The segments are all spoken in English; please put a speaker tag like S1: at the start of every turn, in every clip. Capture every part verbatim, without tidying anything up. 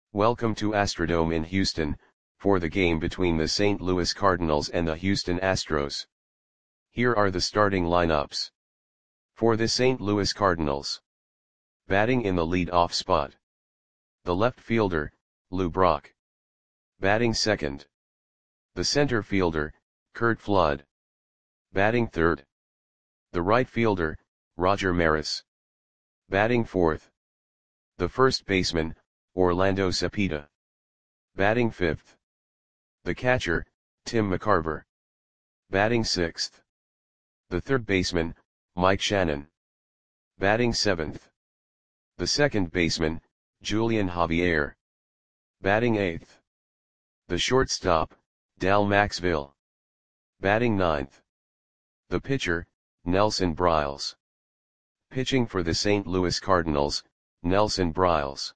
S1: Welcome to Astrodome in Houston, for the game between the Saint Louis Cardinals and the Houston Astros. Here are the starting lineups. For the Saint Louis Cardinals. Batting in the lead-off spot. The left fielder, Lou Brock. Batting second. The center fielder, Curt Flood. Batting third. The right fielder, Roger Maris. Batting fourth. The first baseman, Orlando Cepeda. Batting fifth. The catcher, Tim McCarver. Batting sixth. The third baseman, Mike Shannon. Batting seventh. The second baseman, Julian Javier. Batting eighth. The shortstop, Dal Maxville. Batting ninth. The pitcher, Nelson Briles. Pitching for the Saint Louis Cardinals, Nelson Briles.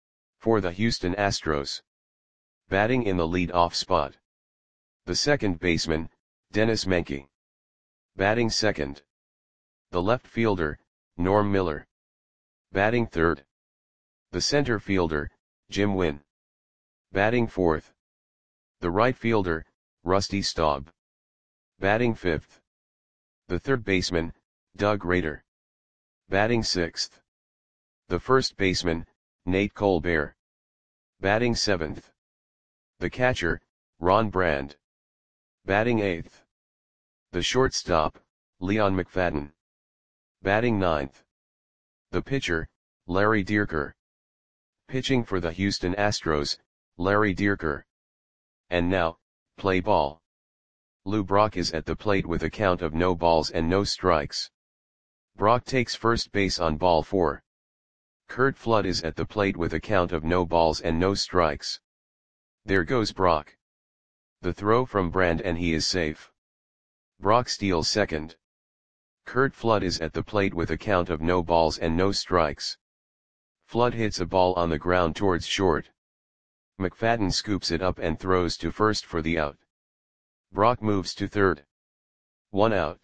S1: For the Houston Astros. Batting in the lead-off spot. The second baseman, Dennis Menke. Batting second. The left fielder, Norm Miller. Batting third. The center fielder, Jim Wynn. Batting fourth. The right fielder, Rusty Staub. Batting fifth. The third baseman, Doug Rader. Batting sixth. The first baseman, Nate Colbert. Batting seventh. The catcher, Ron Brand. Batting eighth. The shortstop, Leon McFadden. Batting ninth. The pitcher, Larry Dierker. Pitching for the Houston Astros, Larry Dierker. And now, play ball. Lou Brock is at the plate with a count of no balls and no strikes. Brock takes first base on ball four. Curt Flood is at the plate with a count of no balls and no strikes. There goes Brock. The throw from Brand and he is safe. Brock steals second. Curt Flood is at the plate with a count of no balls and no strikes. Flood hits a ball on the ground towards short. McFadden scoops it up and throws to first for the out. Brock moves to third. One out.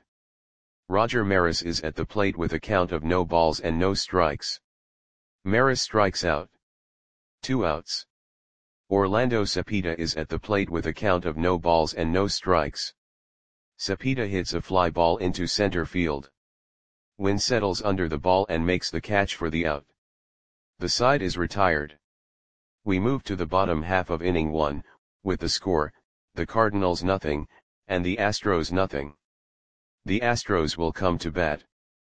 S1: Roger Maris is at the plate with a count of no balls and no strikes. Maris strikes out. Two outs. Orlando Cepeda is at the plate with a count of no balls and no strikes. Cepeda hits a fly ball into center field. Wynn settles under the ball and makes the catch for the out. The side is retired. We move to the bottom half of inning one, with the score, the Cardinals nothing, and the Astros nothing. The Astros will come to bat.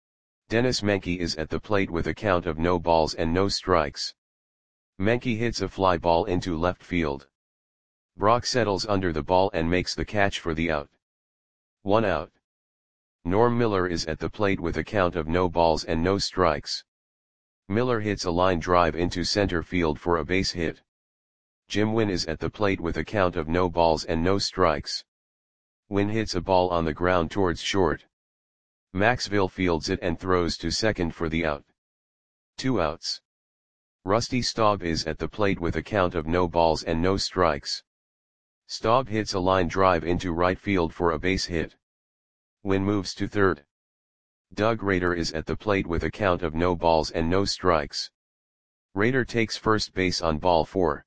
S1: Dennis Menke is at the plate with a count of no balls and no strikes. Menke hits a fly ball into left field. Brock settles under the ball and makes the catch for the out. One out. Norm Miller is at the plate with a count of no balls and no strikes. Miller hits a line drive into center field for a base hit. Jim Wynn is at the plate with a count of no balls and no strikes. Wynn hits a ball on the ground towards short. Maxville fields it and throws to second for the out. Two outs. Rusty Staub is at the plate with a count of no balls and no strikes. Staub hits a line drive into right field for a base hit. Wynn moves to third. Doug Rader is at the plate with a count of no balls and no strikes. Rader takes first base on ball four.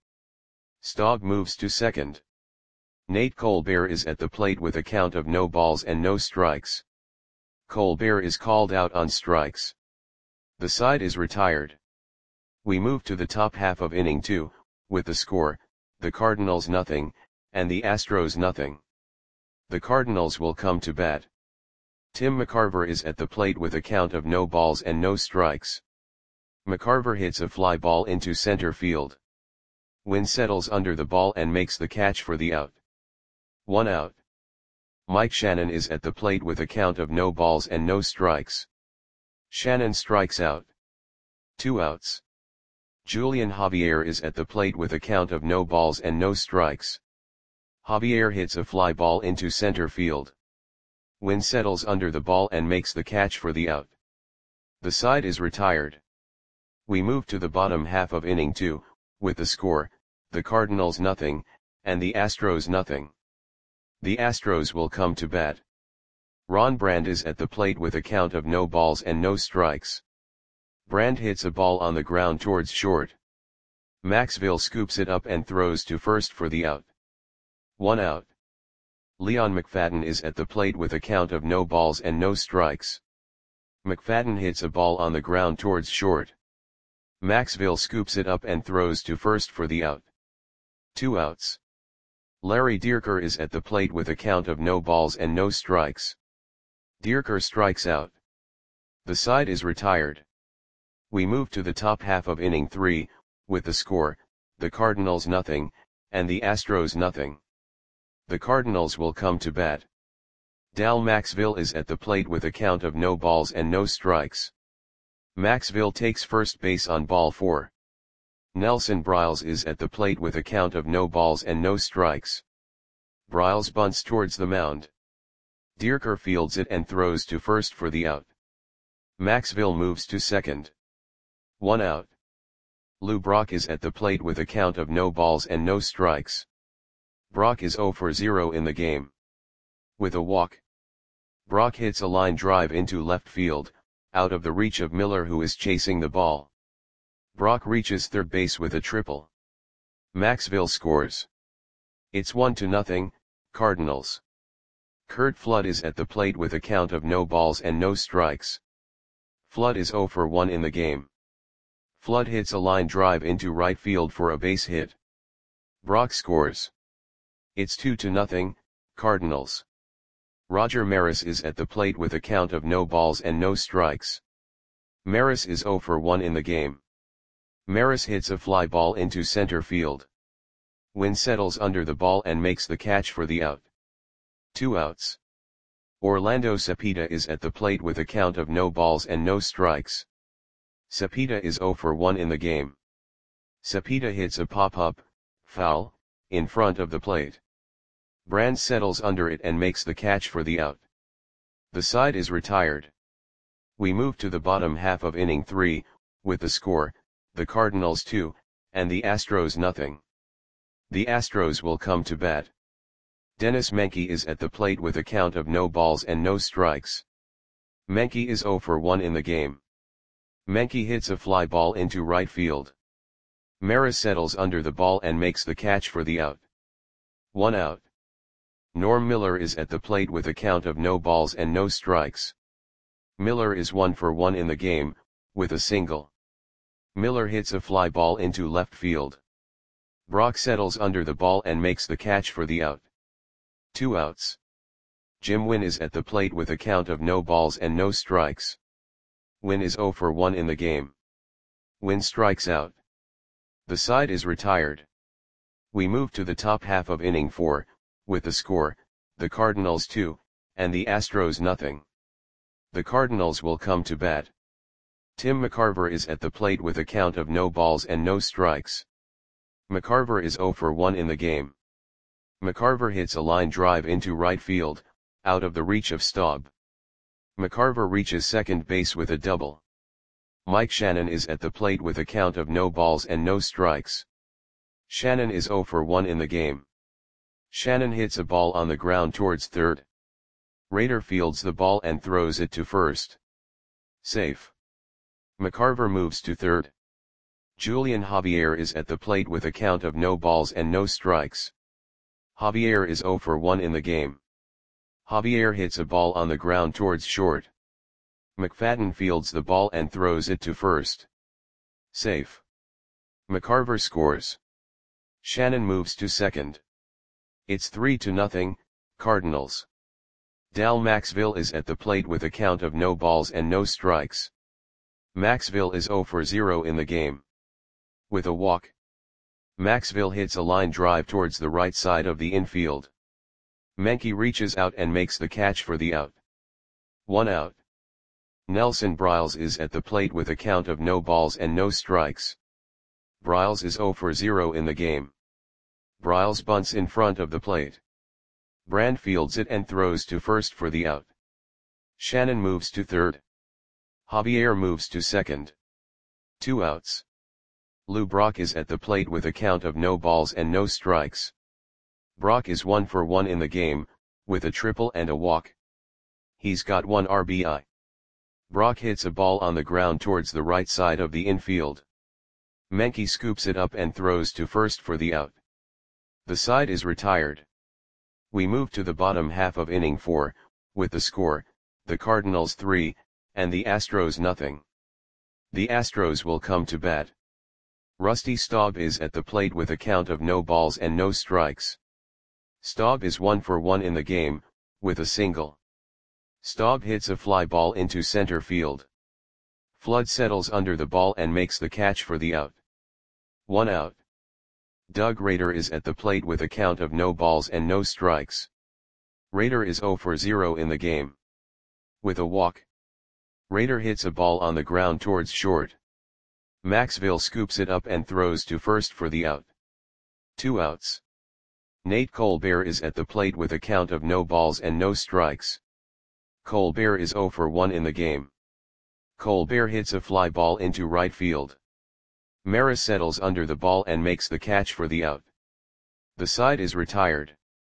S1: Staub moves to second. Nate Colbert is at the plate with a count of no balls and no strikes. Colbert is called out on strikes. The side is retired. We move to the top half of inning two, with the score, the Cardinals nothing, and the Astros nothing. The Cardinals will come to bat. Tim McCarver is at the plate with a count of no balls and no strikes. McCarver hits a fly ball into center field. Wynn settles under the ball and makes the catch for the out. One out. Mike Shannon is at the plate with a count of no balls and no strikes. Shannon strikes out. Two outs. Julian Javier is at the plate with a count of no balls and no strikes. Javier hits a fly ball into center field. Wynn settles under the ball and makes the catch for the out. The side is retired. We move to the bottom half of inning two, with the score, the Cardinals nothing, and the Astros nothing. The Astros will come to bat. Ron Brand is at the plate with a count of no balls and no strikes. Brand hits a ball on the ground towards short. Maxville scoops it up and throws to first for the out. One out. Leon McFadden is at the plate with a count of no balls and no strikes. McFadden hits a ball on the ground towards short. Maxville scoops it up and throws to first for the out. Two outs. Larry Dierker is at the plate with a count of no balls and no strikes. Dierker strikes out. The side is retired. We move to the top half of inning three, with the score, the Cardinals nothing, and the Astros nothing. The Cardinals will come to bat. Dal Maxville is at the plate with a count of no balls and no strikes. Maxville takes first base on ball four. Nelson Briles is at the plate with a count of no balls and no strikes. Briles bunts towards the mound. Dierker fields it and throws to first for the out. Maxville moves to second. One out. Lou Brock is at the plate with a count of no balls and no strikes. Brock is zero for zero in the game. With a walk, Brock hits a line drive into left field, out of the reach of Miller, who is chasing the ball. Brock reaches third base with a triple. Maxville scores. It's one to nothing, Cardinals. Curt Flood is at the plate with a count of no balls and no strikes. Flood is zero for one in the game. Flood hits a line drive into right field for a base hit. Brock scores. It's two to nothing, Cardinals. Roger Maris is at the plate with a count of no balls and no strikes. Maris is zero for one in the game. Maris hits a fly ball into center field. Wynn settles under the ball and makes the catch for the out. Two outs. Orlando Cepeda is at the plate with a count of no balls and no strikes. Cepeda is zero for one in the game. Cepeda hits a pop-up, foul, in front of the plate. Brand settles under it and makes the catch for the out. The side is retired. We move to the bottom half of inning three, with the score, the Cardinals two, and the Astros nothing. The Astros will come to bat. Dennis Menke is at the plate with a count of no balls and no strikes. Menke is zero for one in the game. Menke hits a fly ball into right field. Maris settles under the ball and makes the catch for the out. One out. Norm Miller is at the plate with a count of no balls and no strikes. Miller is one for one in the game, with a single. Miller hits a fly ball into left field. Brock settles under the ball and makes the catch for the out. Two outs. Jim Wynn is at the plate with a count of no balls and no strikes. Wynn is zero for one in the game. Wynn strikes out. The side is retired. We move to the top half of inning four, with the score, the Cardinals two, and the Astros nothing. The Cardinals will come to bat. Tim McCarver is at the plate with a count of no balls and no strikes. McCarver is zero for one in the game. McCarver hits a line drive into right field, out of the reach of Staub. McCarver reaches second base with a double. Mike Shannon is at the plate with a count of no balls and no strikes. Shannon is zero for one in the game. Shannon hits a ball on the ground towards third. Rader fields the ball and throws it to first. Safe. McCarver moves to third. Julian Javier is at the plate with a count of no balls and no strikes. Javier is zero for one in the game. Javier hits a ball on the ground towards short. McFadden fields the ball and throws it to first. Safe. McCarver scores. Shannon moves to second. It's three to nothing, Cardinals. Dal Maxville is at the plate with a count of no balls and no strikes. Maxville is zero for zero in the game. With a walk, Maxville hits a line drive towards the right side of the infield. Menke reaches out and makes the catch for the out. One out. Nelson Briles is at the plate with a count of no balls and no strikes. Briles is zero for zero in the game. Briles bunts in front of the plate. Brand fields it and throws to first for the out. Shannon moves to third. Javier moves to second. Two outs. Lou Brock is at the plate with a count of no balls and no strikes. Brock is one for one in the game, with a triple and a walk. He's got one R B I. Brock hits a ball on the ground towards the right side of the infield. Menke scoops it up and throws to first for the out. The side is retired. We move to the bottom half of inning four, with the score, the Cardinals three, and the Astros nothing. The Astros will come to bat. Rusty Staub is at the plate with a count of no balls and no strikes. Staub is one for one in the game, with a single. Staub hits a fly ball into center field. Flood settles under the ball and makes the catch for the out. One out. Doug Rader is at the plate with a count of no balls and no strikes. Rader is zero for zero in the game. With a walk, Rader hits a ball on the ground towards short. Maxville scoops it up and throws to first for the out. Two outs. Nate Colbert is at the plate with a count of no balls and no strikes. Colbert is zero for one in the game. Colbert hits a fly ball into right field. Maris settles under the ball and makes the catch for the out. The side is retired.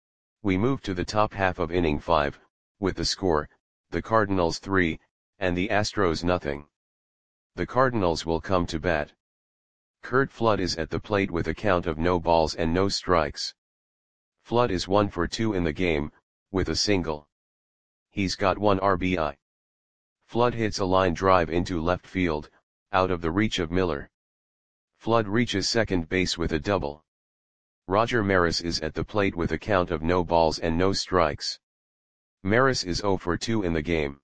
S1: We move to the top half of inning five, with the score, the Cardinals three, and the Astros nothing. The Cardinals will come to bat. Curt Flood is at the plate with a count of no balls and no strikes. Flood is one for two in the game, with a single. He's got one R B I. Flood hits a line drive into left field, out of the reach of Miller. Flood reaches second base with a double. Roger Maris is at the plate with a count of no balls and no strikes. Maris is zero for two in the game.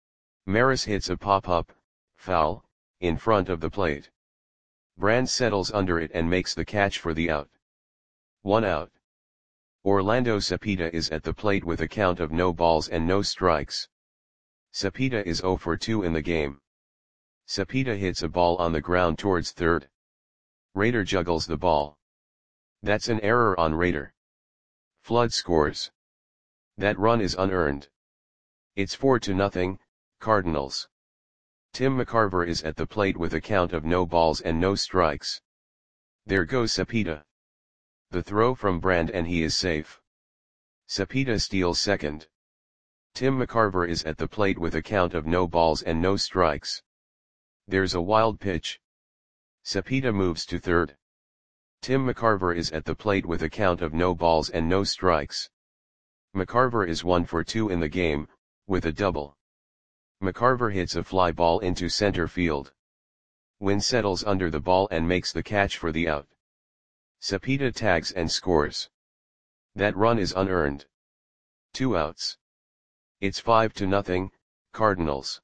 S1: Maris hits a pop-up, foul, in front of the plate. Brand settles under it and makes the catch for the out. One out. Orlando Cepeda is at the plate with a count of no balls and no strikes. Cepeda is zero for two in the game. Cepeda hits a ball on the ground towards third. Rader juggles the ball. That's an error on Rader. Flood scores. That run is unearned. It's four to nothing, Cardinals. Tim McCarver is at the plate with a count of no balls and no strikes. There goes Cepeda. The throw from Brand and he is safe. Cepeda steals second. Tim McCarver is at the plate with a count of no balls and no strikes. There's a wild pitch. Cepeda moves to third. Tim McCarver is at the plate with a count of no balls and no strikes. McCarver is one for two in the game, with a double. McCarver hits a fly ball into center field. Wynn settles under the ball and makes the catch for the out. Cepeda tags and scores. That run is unearned. Two outs. It's five to nothing, Cardinals.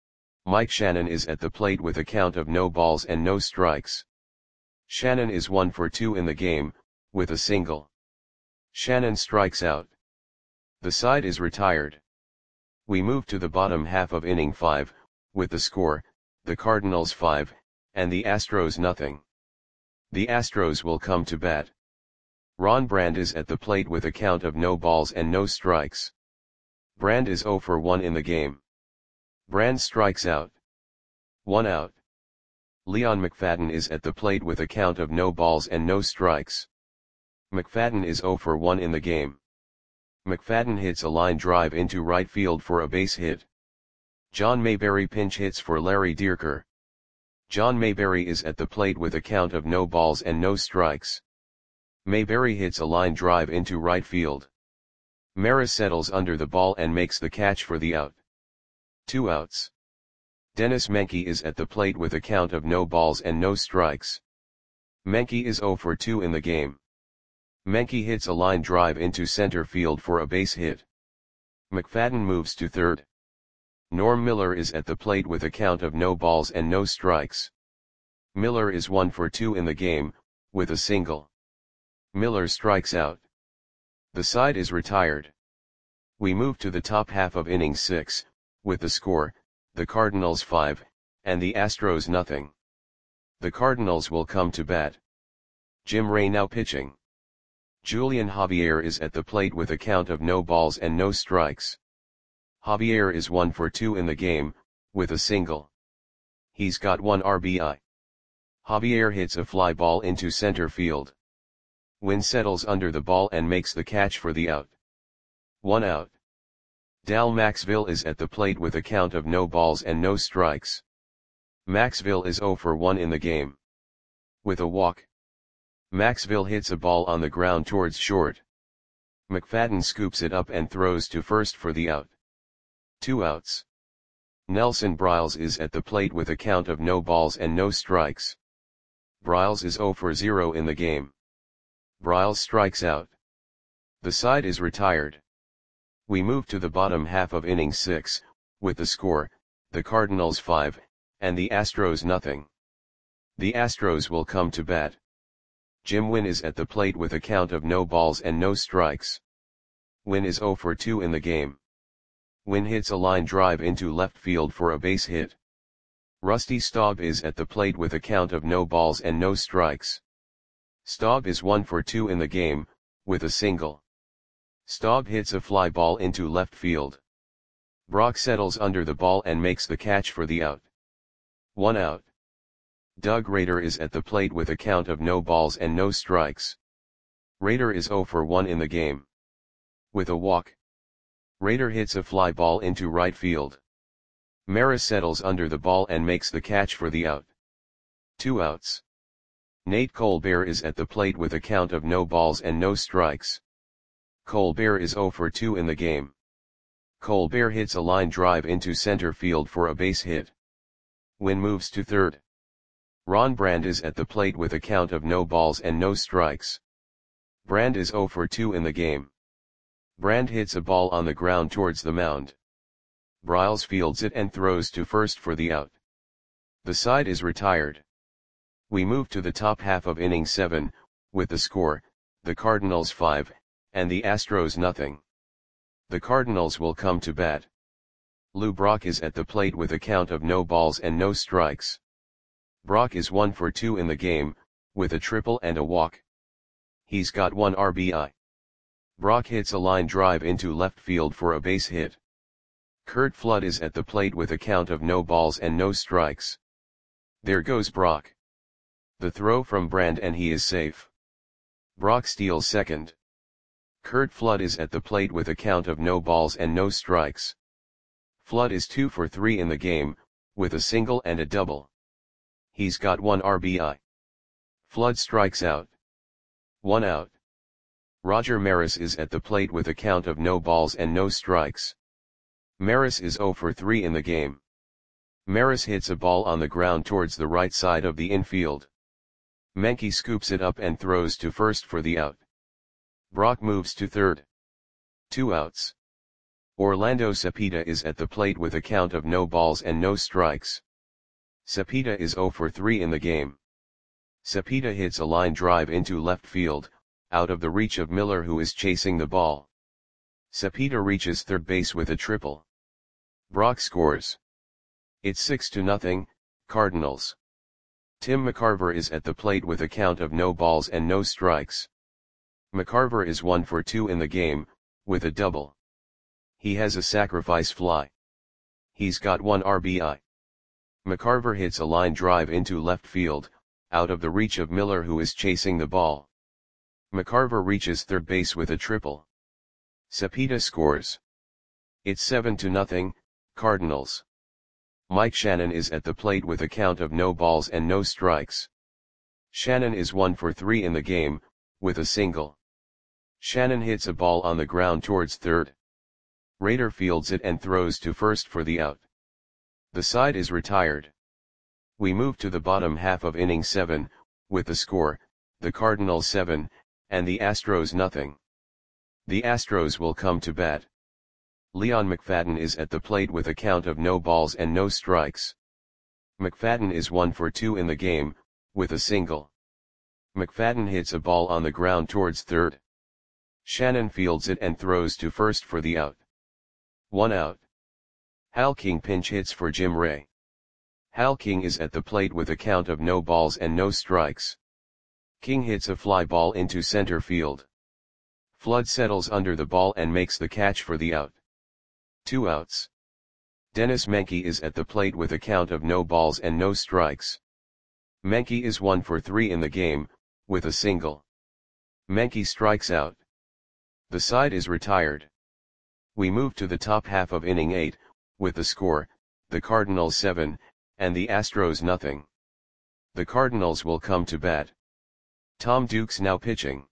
S1: Mike Shannon is at the plate with a count of no balls and no strikes. Shannon is one for two in the game, with a single. Shannon strikes out. The side is retired. We move to the bottom half of inning five, with the score, the Cardinals five, and the Astros nothing. The Astros will come to bat. Ron Brand is at the plate with a count of no balls and no strikes. Brand is zero for one in the game. Brand strikes out. One out. Leon McFadden is at the plate with a count of no balls and no strikes. McFadden is zero for one in the game. McFadden hits a line drive into right field for a base hit. John Mayberry pinch hits for Larry Dierker. John Mayberry is at the plate with a count of no balls and no strikes. Mayberry hits a line drive into right field. Maris settles under the ball and makes the catch for the out. Two outs. Dennis Menke is at the plate with a count of no balls and no strikes. Menke is zero for two in the game. Menke hits a line drive into center field for a base hit. McFadden moves to third. Norm Miller is at the plate with a count of no balls and no strikes. Miller is one for two in the game, with a single. Miller strikes out. The side is retired. We move to the top half of inning six, with the score, the Cardinals five, and the Astros nothing. The Cardinals will come to bat. Jim Ray now pitching. Julian Javier is at the plate with a count of no balls and no strikes. Javier is one for two in the game, with a single. He's got one R B I. Javier hits a fly ball into center field. Wynn settles under the ball and makes the catch for the out. One out. Dal Maxville is at the plate with a count of no balls and no strikes. Maxville is zero for one in the game. with a walk. Maxville hits a ball on the ground towards short. McFadden scoops it up and throws to first for the out. Two outs. Nelson Briles is at the plate with a count of no balls and no strikes. Briles is zero for zero in the game. Briles strikes out. The side is retired. We move to the bottom half of inning six, with the score, the Cardinals five, and the Astros nothing. The Astros will come to bat. Jim Wynn is at the plate with a count of no balls and no strikes. Wynn is zero for two in the game. Wynn hits a line drive into left field for a base hit. Rusty Staub is at the plate with a count of no balls and no strikes. Staub is one for two in the game, with a single. Staub hits a fly ball into left field. Brock settles under the ball and makes the catch for the out. One out. Doug Rader is at the plate with a count of no balls and no strikes. Rader is zero for one in the game. With a walk. Rader hits a fly ball into right field. Maris settles under the ball and makes the catch for the out. Two outs. Nate Colbert is at the plate with a count of no balls and no strikes. Colbert is zero for two in the game. Colbert hits a line drive into center field for a base hit. Wynn moves to third. Ron Brand is at the plate with a count of no balls and no strikes. Brand is zero for two in the game. Brand hits a ball on the ground towards the mound. Briles fields it and throws to first for the out. The side is retired. We move to the top half of inning seven, with the score, the Cardinals five, and the Astros nothing. The Cardinals will come to bat. Lou Brock is at the plate with a count of no balls and no strikes. Brock is one for two in the game, with a triple and a walk. He's got one R B I. Brock hits a line drive into left field for a base hit. Curt Flood is at the plate with a count of no balls and no strikes. There goes Brock. The throw from Brand and he is safe. Brock steals second. Curt Flood is at the plate with a count of no balls and no strikes. Flood is two for three in the game, with a single and a double. He's got one R B I. Flood strikes out. One out. Roger Maris is at the plate with a count of no balls and no strikes. Maris is zero for three in the game. Maris hits a ball on the ground towards the right side of the infield. Menke scoops it up and throws to first for the out. Brock moves to third. Two outs. Orlando Cepeda is at the plate with a count of no balls and no strikes. Cepeda is zero for three in the game. Cepeda hits a line drive into left field, out of the reach of Miller who is chasing the ball. Cepeda reaches third base with a triple. Brock scores. It's six to nothing, Cardinals. Tim McCarver is at the plate with a count of no balls and no strikes. McCarver is one for two in the game, with a double. He has a sacrifice fly. He's got one R B I. McCarver hits a line drive into left field, out of the reach of Miller who is chasing the ball. McCarver reaches third base with a triple. Cepeda scores. It's seven to nothing, Cardinals. Mike Shannon is at the plate with a count of no balls and no strikes. Shannon is one for three in the game, with a single. Shannon hits a ball on the ground towards third. Rader fields it and throws to first for the out. The side is retired. We move to the bottom half of inning seven, with the score, the Cardinals seven, and the Astros nothing. The Astros will come to bat. Leon McFadden is at the plate with a count of no balls and no strikes. McFadden is one for two in the game, with a single. McFadden hits a ball on the ground towards third. Shannon fields it and throws to first for the out. One out. Hal King pinch hits for Jim Ray. Hal King is at the plate with a count of no balls and no strikes. King hits a fly ball into center field. Flood settles under the ball and makes the catch for the out. Two outs. Dennis Menke is at the plate with a count of no balls and no strikes. Menke is one for three in the game, with a single. Menke strikes out. The side is retired. We move to the top half of inning eight, with the score, the Cardinals seven, and the Astros nothing. The Cardinals will come to bat. Tom Dukes now pitching.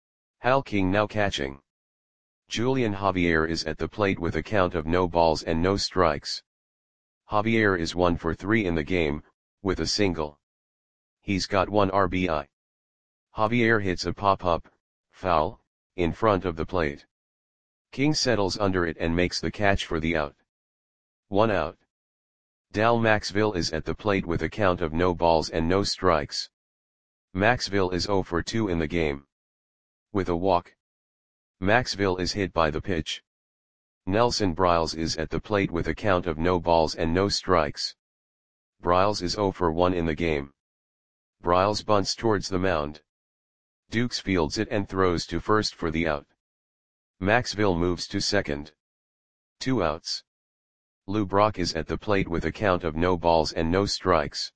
S1: Hal King now catching. Julian Javier is at the plate with a count of no balls and no strikes. Javier is one for three in the game, with a single. He's got one R B I. Javier hits a pop-up, foul, in front of the plate. King settles under it and makes the catch for the out. One out. Dal Maxville is at the plate with a count of no balls and no strikes. Maxville is zero for two in the game. With a walk. Maxville is hit by the pitch. Nelson Briles is at the plate with a count of no balls and no strikes. Briles is zero for one in the game. Briles bunts towards the mound. Dukes fields it and throws to first for the out. Maxville moves to second. Two outs. Lou Brock is at the plate with a count of no balls and no strikes.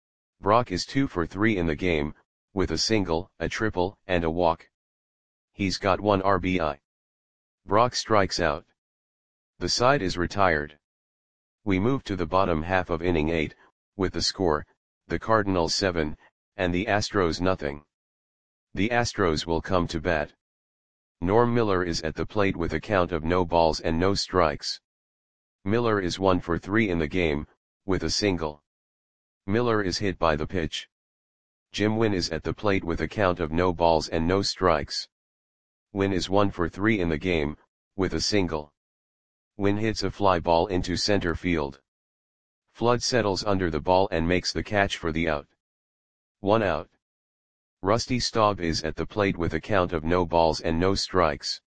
S1: Brock is two for three in the game, with a single, a triple, and a walk. He's got one R B I. Brock strikes out. The side is retired. We move to the bottom half of inning eight, with the score, the Cardinals seven, and the Astros nothing. The Astros will come to bat. Norm Miller is at the plate with a count of no balls and no strikes. Miller is one for three in the game, with a single. Miller is hit by the pitch. Jim Wynn is at the plate with a count of no balls and no strikes. Wynn is one for three in the game, with a single. Wynn hits a fly ball into center field. Flood settles under the ball and makes the catch for the out. One out. Rusty Staub is at the plate with a count of no balls and no strikes.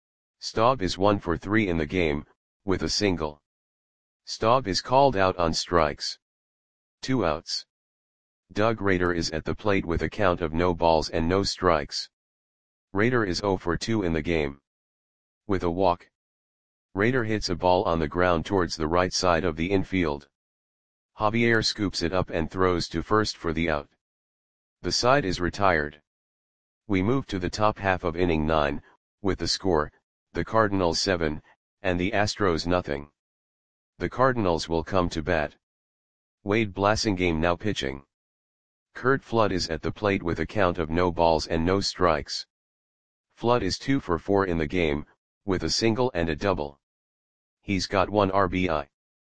S1: Staub is one for three in the game, with a single. Staub is called out on strikes. Two outs. Doug Rader is at the plate with a count of no balls and no strikes. Rader is zero for two in the game. With a walk. Rader hits a ball on the ground towards the right side of the infield. Javier scoops it up and throws to first for the out. The side is retired. We move to the top half of inning nine, with the score, the Cardinals seven, and the Astros nothing. The Cardinals will come to bat. Wade Blasingame now pitching. Curt Flood is at the plate with a count of no balls and no strikes. Flood is two for four in the game, with a single and a double. He's got one R B I.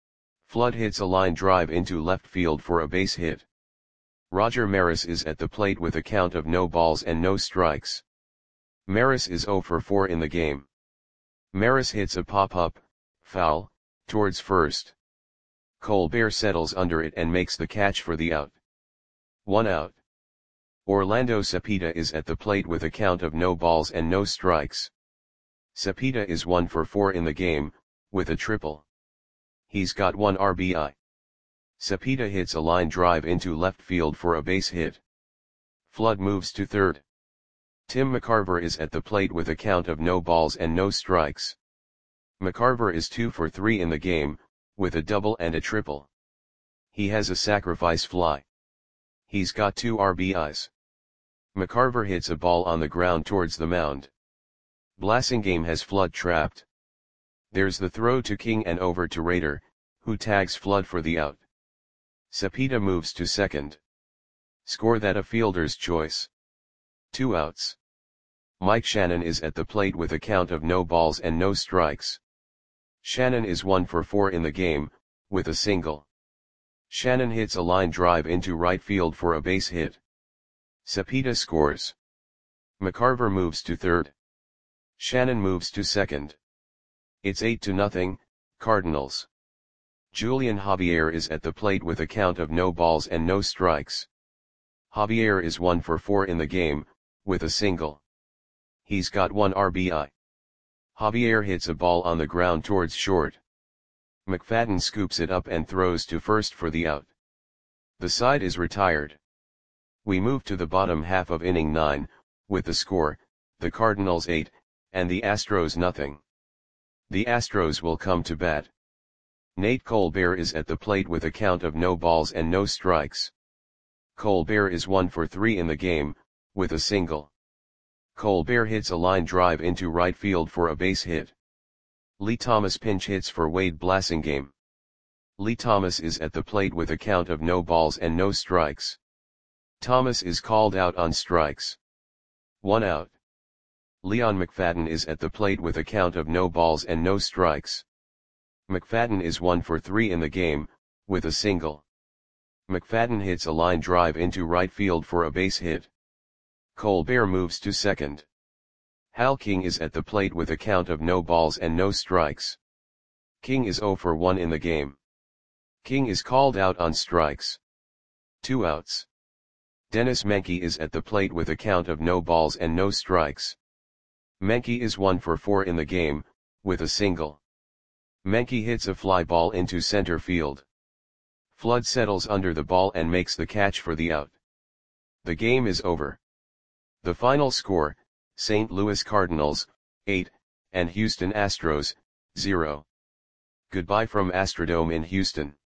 S1: Flood hits a line drive into left field for a base hit. Roger Maris is at the plate with a count of no balls and no strikes. Maris is zero for four in the game. Maris hits a pop-up, foul, towards first. Colbert settles under it and makes the catch for the out. One out. Orlando Cepeda is at the plate with a count of no balls and no strikes. Cepeda is one for four in the game, with a triple. He's got one R B I. Cepeda hits a line drive into left field for a base hit. Flood moves to third. Tim McCarver is at the plate with a count of no balls and no strikes. McCarver is two for three in the game, with a double and a triple. He has a sacrifice fly. He's got two R B Is. McCarver hits a ball on the ground towards the mound. Blasingame has Flood trapped. There's the throw to King and over to Rader, who tags Flood for the out. Cepeda moves to second. Score that a fielder's choice. Two outs. Mike Shannon is at the plate with a count of no balls and no strikes. Shannon is one for four in the game, with a single. Shannon hits a line drive into right field for a base hit. Cepeda scores. McCarver moves to third. Shannon moves to second. It's eight to nothing, Cardinals. Julian Javier is at the plate with a count of no balls and no strikes. Javier is one for four in the game, with a single. He's got one R B I. Javier hits a ball on the ground towards short. McFadden scoops it up and throws to first for the out. The side is retired. We move to the bottom half of inning nine, with the score, the Cardinals eight, and the Astros nothing. The Astros will come to bat. Nate Colbert is at the plate with a count of no balls and no strikes. Colbert is one for three in the game, with a single. Colbert hits a line drive into right field for a base hit. Lee Thomas pinch hits for Wade Blasingame. Lee Thomas is at the plate with a count of no balls and no strikes. Thomas is called out on strikes. One out. Leon McFadden is at the plate with a count of no balls and no strikes. McFadden is one for three in the game, with a single. McFadden hits a line drive into right field for a base hit. Colbert moves to second. Hal King is at the plate with a count of no balls and no strikes. King is zero for one in the game. King is called out on strikes. Two outs. Dennis Menke is at the plate with a count of no balls and no strikes. Menke is one for four in the game, with a single. Menke hits a fly ball into center field. Flood settles under the ball and makes the catch for the out. The game is over. The final score, Saint Louis Cardinals, eight, and Houston Astros, zero. Goodbye from Astrodome in Houston.